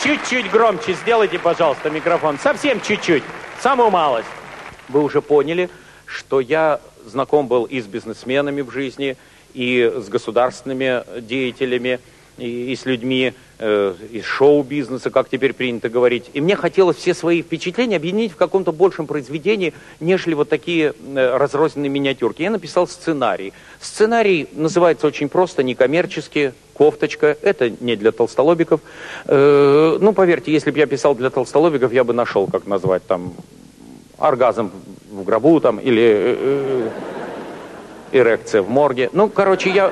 чуть-чуть громче сделайте, пожалуйста, микрофон. Совсем чуть-чуть. Самую малость. Вы уже поняли, что я знаком был и с бизнесменами в жизни, и с государственными деятелями, и с людьми из шоу-бизнеса, как теперь принято говорить. И мне хотелось все свои впечатления объединить в каком-то большем произведении, нежели вот такие разрозненные миниатюрки. Я написал сценарий. Сценарий называется очень просто, некоммерчески, «Кофточка». Это не для толстолобиков. Ну, поверьте, если бы я писал для толстолобиков, я бы нашел, как назвать там «Оргазм в гробу» там, или «Эрекция в морге». Ну, короче,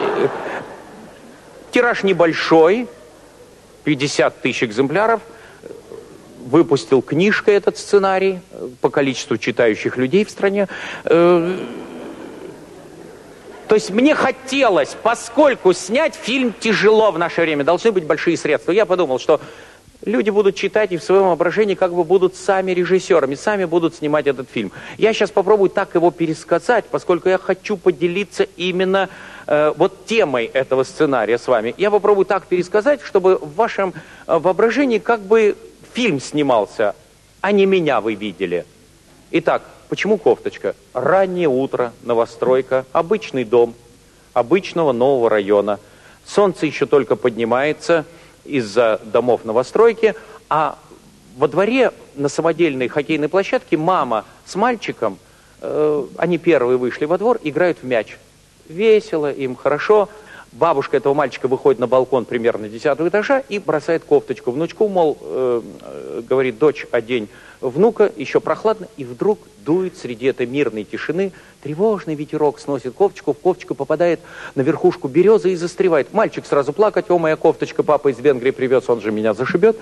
тираж небольшой, 50 тысяч экземпляров. Выпустил книжкой этот сценарий по количеству читающих людей в стране. То есть мне хотелось, поскольку снять фильм тяжело в наше время, должны быть большие средства. Я подумал, что люди будут читать и в своем воображении как бы будут сами режиссерами, сами будут снимать этот фильм. Я сейчас попробую так его пересказать, поскольку я хочу поделиться именно вот темой этого сценария с вами. Я попробую так пересказать, чтобы в вашем воображении как бы фильм снимался, а не меня вы видели. Итак, почему «Кофточка»? Раннее утро, новостройка, обычный дом, обычного нового района. Солнце еще только поднимается из-за домов новостройки, а во дворе на самодельной хоккейной площадке мама с мальчиком, они первые вышли во двор, играют в мяч. Весело, им хорошо. Бабушка этого мальчика выходит на балкон примерно 10-го этажа и бросает кофточку внучку, мол, говорит, дочь, одень внука, еще прохладно, и вдруг дует среди этой мирной тишины, тревожный ветерок сносит кофточку, в кофточку попадает на верхушку березы и застревает. Мальчик сразу плакать, о, моя кофточка, папа из Венгрии привез, он же меня зашибет.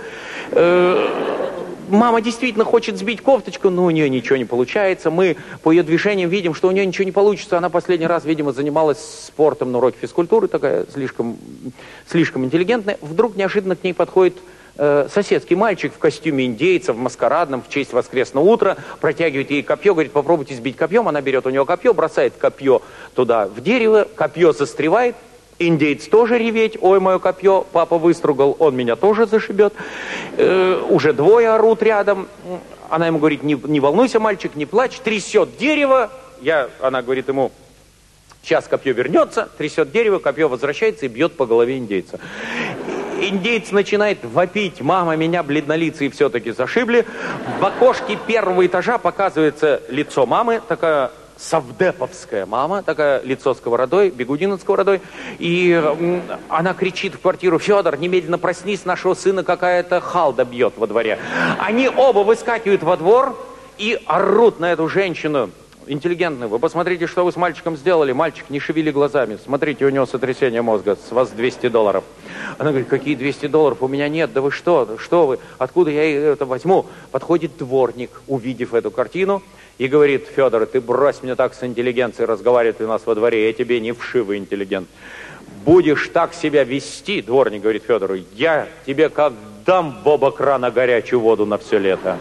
Мама действительно хочет сбить кофточку, но у нее ничего не получается. Мы по ее движениям видим, что у нее ничего не получится. Она последний раз, видимо, занималась спортом на уроке физкультуры, такая слишком интеллигентная. Вдруг неожиданно к ней подходит соседский мальчик в костюме индейца, в маскарадном, в честь воскресного утра, протягивает ей копье, говорит, попробуйте сбить копьем. Она берет у него копье, бросает копье туда в дерево, копье застревает. Индейец тоже реветь, ой, мое копье, папа выстругал, он меня тоже зашибет. Уже двое орут рядом. Она ему говорит, не волнуйся, мальчик, не плачь, трясет дерево. Она говорит ему, сейчас копье вернется, трясет дерево, копье возвращается и бьет по голове индейца. Индейец начинает вопить, мама, меня бледнолицые все-таки зашибли. В окошке первого этажа показывается лицо мамы, такая совдеповская мама, такая лицо сковородой, бигудина сковородой, и она кричит в квартиру, Федор, немедленно проснись, нашего сына какая-то халда бьет во дворе. Они оба выскакивают во двор и орут на эту женщину интеллигентную. Вы посмотрите, что вы с мальчиком сделали. Мальчик, не шевели глазами. Смотрите, у него сотрясение мозга. С вас $200. Она говорит, какие $200? У меня нет. Да вы что? Что вы? Откуда я это возьму? Подходит дворник, увидев эту картину, и говорит, Федор, ты брось мне так с интеллигенцией разговаривать у нас во дворе. Я тебе не вшивый интеллигент. Будешь так себя вести, дворник говорит Федору, я тебе как дам в оба крана горячую воду на все лето.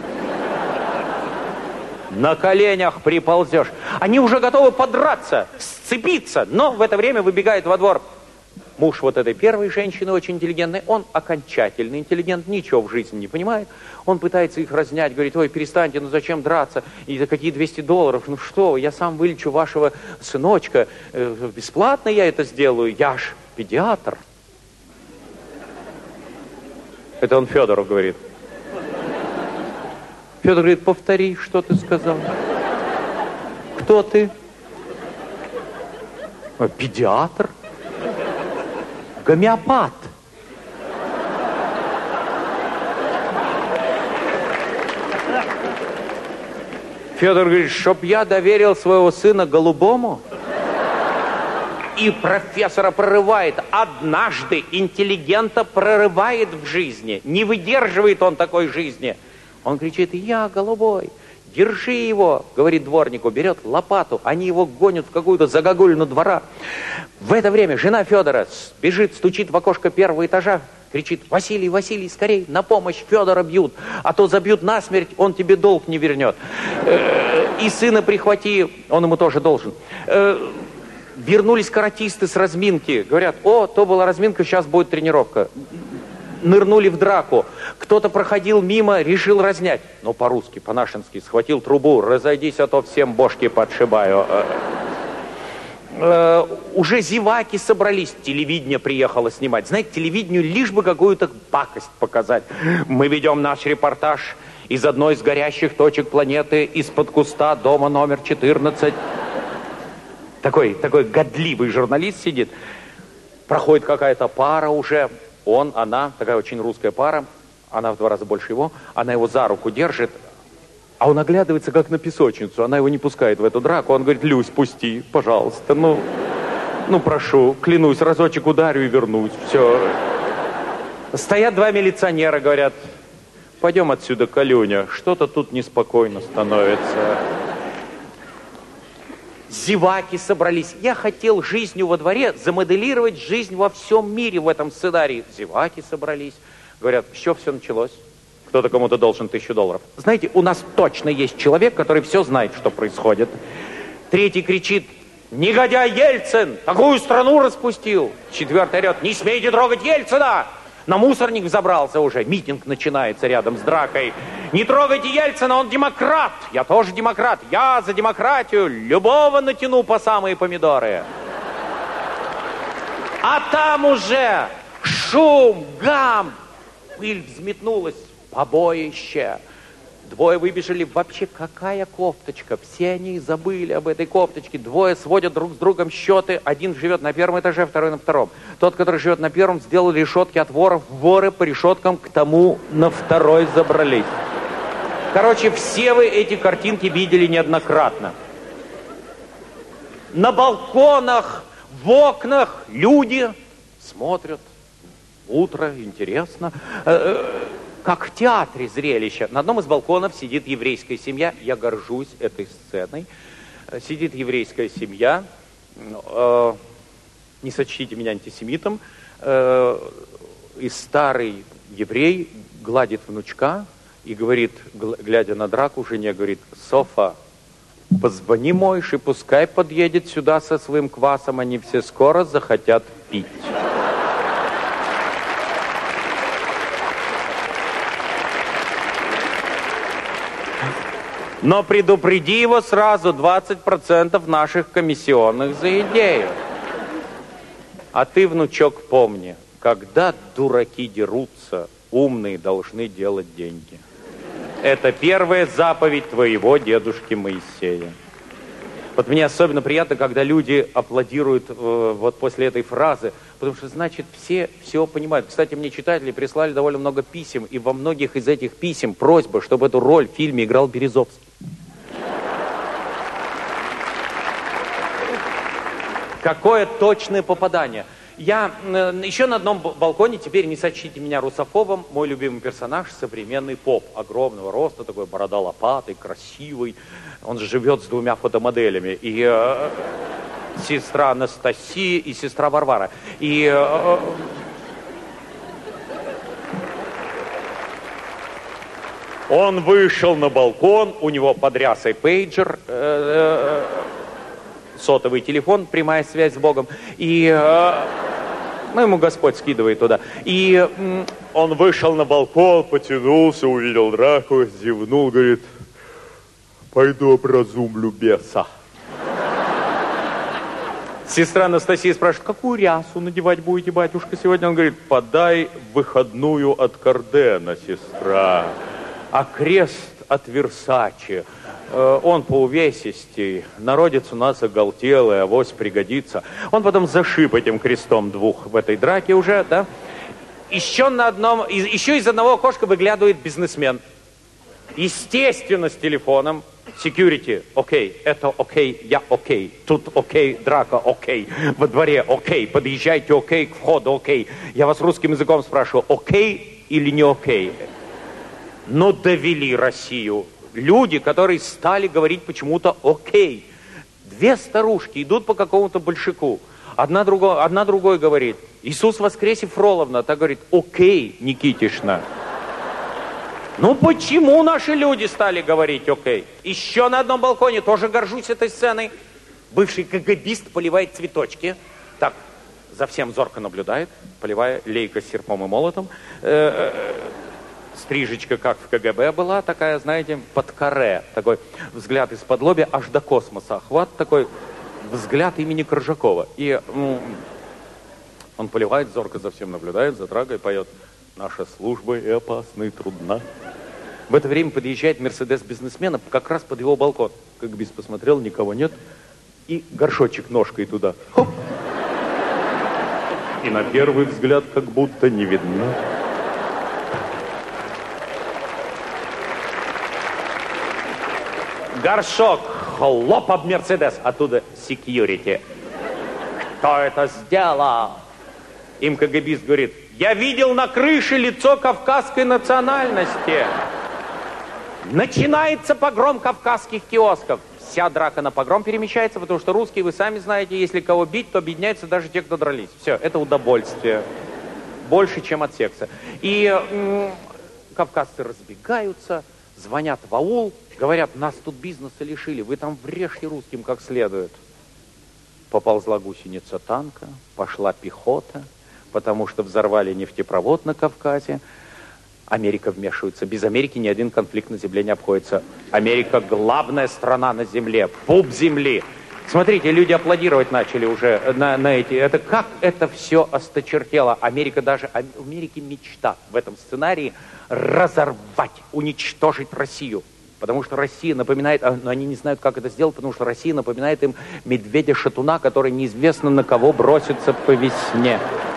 На коленях приползешь. Они уже готовы подраться, сцепиться, но в это время выбегает во двор муж вот этой первой женщины, очень интеллигентный. Он окончательно интеллигент, ничего в жизни не понимает. Он пытается их разнять, говорит, ой, перестаньте, ну зачем драться? И за какие $200? Ну что, я сам вылечу вашего сыночка. Бесплатно я это сделаю, я ж педиатр. Это он Федору говорит. Федор говорит, повтори, что ты сказал. Кто ты? Педиатр. Гомеопат. Федор говорит, чтоб я доверил своего сына голубому? И профессора прорывает. Однажды интеллигента прорывает в жизни. Не выдерживает он такой жизни. Он кричит, я голубой, держи его, говорит дворнику, берет лопату, они его гонят в какую-то загогулину двора. В это время жена Федора бежит, стучит в окошко первого этажа, кричит, Василий, Василий, скорей, на помощь, Федора бьют, а то забьют насмерть, он тебе долг не вернет. И сына прихвати, он ему тоже должен. Вернулись каратисты с разминки, говорят, о, то была разминка, сейчас будет тренировка. нырнули в драку. Кто-то проходил мимо, решил разнять. Ну, по-русски, по-нашенски, схватил трубу, разойдись, а то всем бошки подшибаю. Уже зеваки собрались, телевидение приехало снимать. Знаете, телевидению лишь бы какую-то пакость показать. Мы ведем наш репортаж из одной из горящих точек планеты, из-под куста дома номер 14. Такой годливый журналист сидит. Проходит какая-то пара уже. Он, она, такая очень русская пара. Она в 2 раза больше его. Она его за руку держит. А он оглядывается, как на песочницу. Она его не пускает в эту драку. Он говорит: Люсь, пусти, пожалуйста. Ну, прошу, клянусь, разочек ударю и вернусь. Все. Стоят 2 милиционера, говорят: пойдем отсюда, Калюня. Что-то тут неспокойно становится. Зеваки собрались. Я хотел жизнью во дворе замоделировать жизнь во всем мире в этом сценарии. Зеваки собрались. Говорят: с чего все началось? Кто-то кому-то должен $1000. Знаете, у нас точно есть человек, который все знает, что происходит. Третий кричит: негодяй Ельцин! Такую страну распустил! Четвертый орет: не смейте трогать Ельцина! На мусорник взобрался уже. Митинг начинается рядом с дракой. Не трогайте Ельцина, он демократ! Я тоже демократ. Я за демократию. Любого натяну по самые помидоры. А там уже шум, гам. Пыль взметнулась. Побоище. 2 выбежали. Вообще, какая кофточка? Все они забыли об этой кофточке. 2 сводят друг с другом счеты. Один живет на 1-м этаже, второй на 2-м. Тот, который живет на 1-м, сделал решетки от воров. Воры по решеткам к тому на 2-й забрались. Короче, все вы эти картинки видели неоднократно. На балконах, в окнах люди смотрят. Утро, интересно. Как в театре зрелище. На одном из балконов сидит еврейская семья. Я горжусь этой сценой. Сидит еврейская семья. Не сочтите меня антисемитом. И старый еврей гладит внучка и говорит, глядя на драку, жене говорит: Софа, позвони Мойше, пускай подъедет сюда со своим квасом, они все скоро захотят пить. Но предупреди его сразу: 20% наших комиссионных за идею. А ты, внучок, помни, когда дураки дерутся, умные должны делать деньги. Это первая заповедь твоего дедушки Моисея. Вот мне особенно приятно, когда люди аплодируют вот после этой фразы, потому что, значит, все понимают. Кстати, мне читатели прислали довольно много писем, и во многих из этих писем просьба, чтобы эту роль в фильме играл Березовский. Какое точное попадание. Я еще на одном балконе, теперь не сочтите меня русофобом, мой любимый персонаж — современный поп. Огромного роста, такой борода лопатой, красивый. Он же живет с 2 фотомоделями. И сестра Анастасия и сестра Варвара. И он вышел на балкон, у него под рясой пейджер, сотовый телефон, прямая связь с Богом. И ему Господь скидывает туда. И он вышел на балкон, потянулся, увидел драку, зевнул, говорит: пойду образумлю беса. Сестра Анастасия спрашивает: какую рясу надевать будете, батюшка, сегодня? Он говорит: подай выходную от Кардена, сестра, а крест от Версачи. Он по увесистей, народец у нас оголтелый, авось пригодится. Он потом зашиб этим крестом 2 в этой драке уже, да? Еще из одного окошка выглядывает бизнесмен. Естественно, с телефоном. Security, окей, это окей, я окей, тут окей, драка окей, во дворе окей, подъезжайте окей, к входу окей. Я вас русским языком спрашиваю: окей или не окей? Но довели Россию. Люди, которые стали говорить почему-то окей. 2 старушки идут по какому-то большаку. Одна другой говорит: Иисус воскресе, Фроловна. Та говорит: окей, Никитишна. Ну почему наши люди стали говорить окей? Еще на одном балконе, тоже горжусь этой сценой. Бывший КГБист поливает цветочки. Так, за всем зорко наблюдает, поливая лейка с серпом и молотом. Стрижечка, как в КГБ была, такая, знаете, под каре. Такой взгляд из-под лобья аж до космоса. Охват такой, взгляд имени Коржакова. И он поливает, зорко за всем наблюдает, затрагивает, поет. Наша служба и опасна, и трудна. В это время подъезжает Мерседес бизнесмена как раз под его балкон. Как бис посмотрел, никого нет. И горшочек ножкой туда. Хоп! И на первый взгляд как будто не видно. Горшок, хлоп об Мерседес, оттуда секьюрити. Кто это сделал? Им КГБист говорит, я видел на крыше лицо кавказской национальности. Начинается погром кавказских киосков. Вся драка на погром перемещается, потому что русские, вы сами знаете, если кого бить, то объединяются даже те, кто дрались. Все, это удовольствие. Больше, чем от секса. И кавказцы разбегаются, звонят в аул, говорят, нас тут бизнеса лишили, вы там врежьте русским как следует. Поползла гусеница танка, пошла пехота, потому что взорвали нефтепровод на Кавказе. Америка вмешивается. Без Америки ни один конфликт на земле не обходится. Америка главная страна на земле, пуп земли. Смотрите, люди аплодировать начали уже на эти... Это как это все осточертело. Америка даже... У Америки мечта в этом сценарии разорвать, уничтожить Россию. Потому что Россия напоминает... Но они не знают, как это сделать, потому что Россия напоминает им медведя-шатуна, который неизвестно на кого бросится по весне.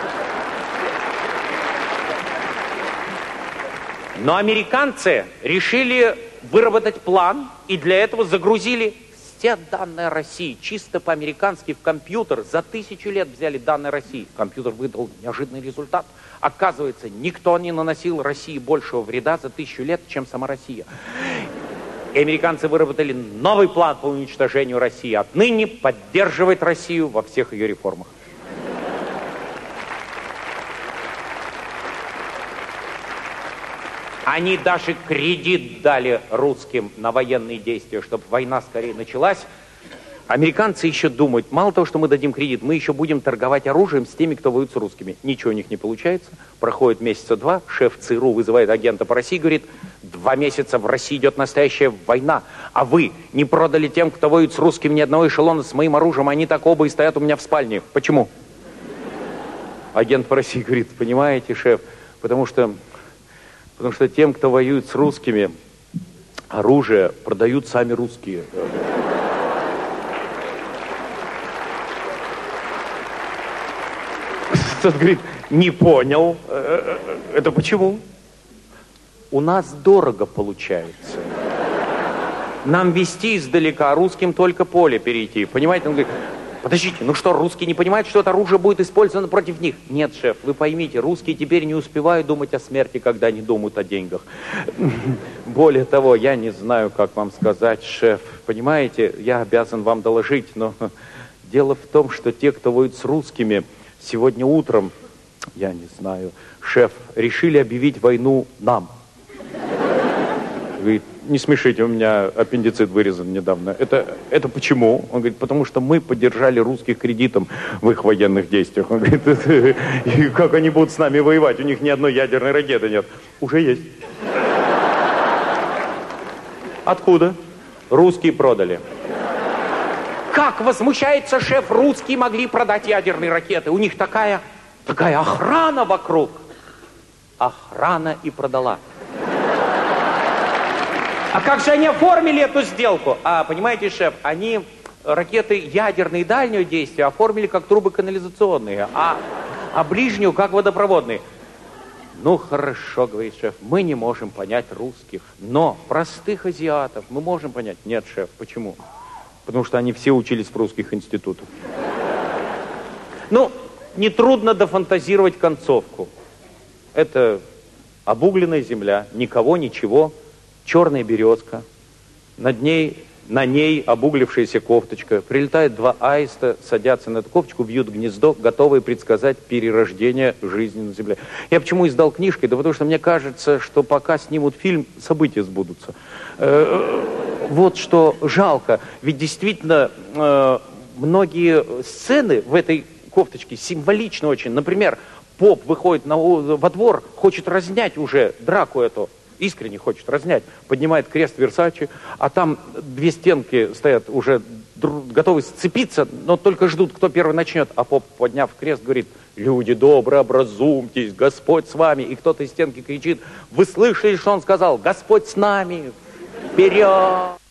Но американцы решили выработать план, и для этого загрузили все данные России чисто по-американски в компьютер. За 1000 лет взяли данные России. Компьютер выдал неожиданный результат. Оказывается, никто не наносил России большего вреда за 1000 лет, чем сама Россия. И американцы выработали новый план по уничтожению России. Отныне поддерживать Россию во всех ее реформах. Они даже кредит дали русским на военные действия, чтобы война скорее началась. Американцы еще думают, мало того, что мы дадим кредит, мы еще будем торговать оружием с теми, кто воюет с русскими. Ничего у них не получается. Проходит месяца 2, шеф ЦРУ вызывает агента по России, говорит, 2 месяца в России идет настоящая война, а вы не продали тем, кто воюет с русскими, ни одного эшелона с моим оружием, они так оба и стоят у меня в спальне. Почему? Агент по России говорит, понимаете, шеф, потому что тем, кто воюет с русскими, оружие продают сами русские. Тот говорит, не понял. Это почему? У нас дорого получается. Нам везти издалека, а русским только поле перейти. Понимаете? Он говорит, подождите, ну что, русские не понимают, что это оружие будет использовано против них? Нет, шеф, вы поймите, русские теперь не успевают думать о смерти, когда они думают о деньгах. Более того, я не знаю, как вам сказать, шеф. Понимаете, я обязан вам доложить, но дело в том, что те, кто воюет с русскими, сегодня утром, я не знаю, шеф, решили объявить войну нам. Говорит, не смешите, у меня аппендицит вырезан недавно. Это почему? Он говорит, потому что мы поддержали русских кредитом в их военных действиях. Он говорит, и как они будут с нами воевать? У них ни одной ядерной ракеты нет. Уже есть. Откуда? Русские продали. Как возмущается шеф, русские могли продать ядерные ракеты? У них такая охрана вокруг. Охрана и продала. А как же они оформили эту сделку? Понимаете, шеф, они ракеты ядерные дальнего действия оформили как трубы канализационные, а ближнюю как водопроводные. Ну, хорошо, говорит шеф, мы не можем понять русских, но простых азиатов мы можем понять. Нет, шеф, почему? Потому что они все учились в русских институтах. Ну, нетрудно дофантазировать концовку. Это обугленная земля, никого, ничего. Черная березка, на ней обуглившаяся кофточка. Прилетают 2 аиста, садятся на эту кофточку, бьют гнездо, готовые предсказать перерождение жизни на земле. Я почему издал книжкой? Да потому что мне кажется, что пока снимут фильм, события сбудутся. Вот что жалко. Ведь действительно многие сцены в этой кофточки символично очень. Например, поп выходит во двор, хочет разнять уже драку эту, искренне хочет разнять, поднимает крест Версачи, а там две стенки стоят уже готовы сцепиться, но только ждут, кто первый начнет. А поп, подняв крест, говорит: люди добрые, образумьтесь, Господь с вами. И кто-то из стенки кричит: вы слышали, что он сказал? Господь с нами, вперед!